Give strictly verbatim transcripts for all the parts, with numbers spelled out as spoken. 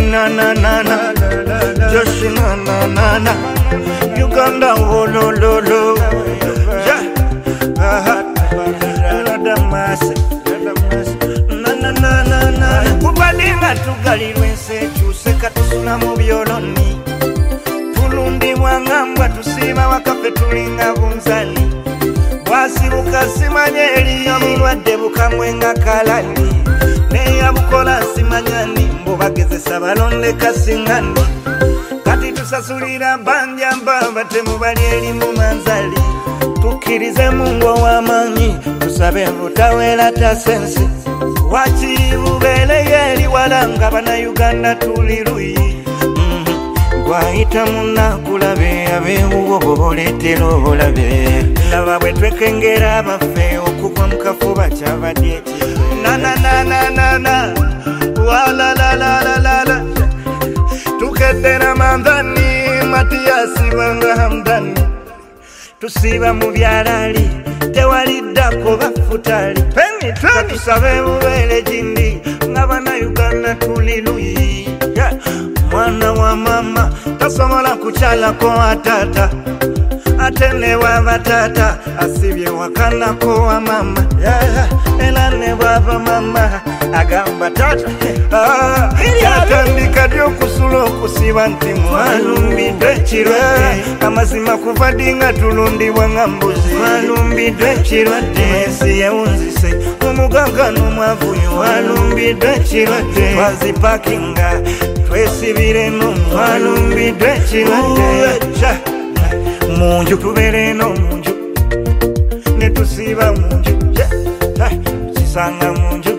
na na na na, Josh na na na na, Uganda oh lo lo lo, yeah, ah ah, Damas, na na na na na, kubalinga tugalirwe nsechu seka tusuna mu byoloni, tulundi mwangamba tusiba wakafe tulinga bunzali, wasibuka simanye eliyo mulwadde bukamwenga kalani, neya bukola simanyani mbobagezesa balonde kasingani, kati tusasulira banja mbamba temubali eri mu manzali, tukirize Mungu w'amanyi tusabe butawera tasensi, wakiri bubeleye eri walanga bana Uganda tuliruyi, waita munakulabe abeewo boboletera obulabe, laba bwe twekengera abaffe okugwa mu kafuba kyabadde ekirwe, na na na na na na, wala la la la la la, tukedera mandani Matiyasi banga Hamdani, tusiba mu byalali tewaliddako bafutali, peni tweni tusabe bubeere gindi ng'abana Uganda tuli luyi, yeah. Mwana wa mama tasobola kukyalako atata, ate ne bw'aba tata asibye wakanako wa mama, yeah. Era ne bw'aba mama agamba tata, ah, yatandika ddi okusula okusiba nti mwalumbidde ekirwadde, amazima kuva ddi nga tulundibwa nga mbuzi, mwalumbidde ekirwadde, ensi yewunzise omugagga n'omwavuyo, mwalumbidde ekirwadde, twazipakinga twesibireno, mwalumbidde ekirwadde, munju tubeereno munju ne tusiba munju, kisanga munju.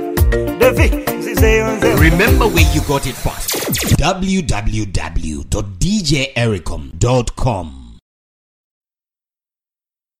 Remember where you got it first. w w w dot d j ericom dot com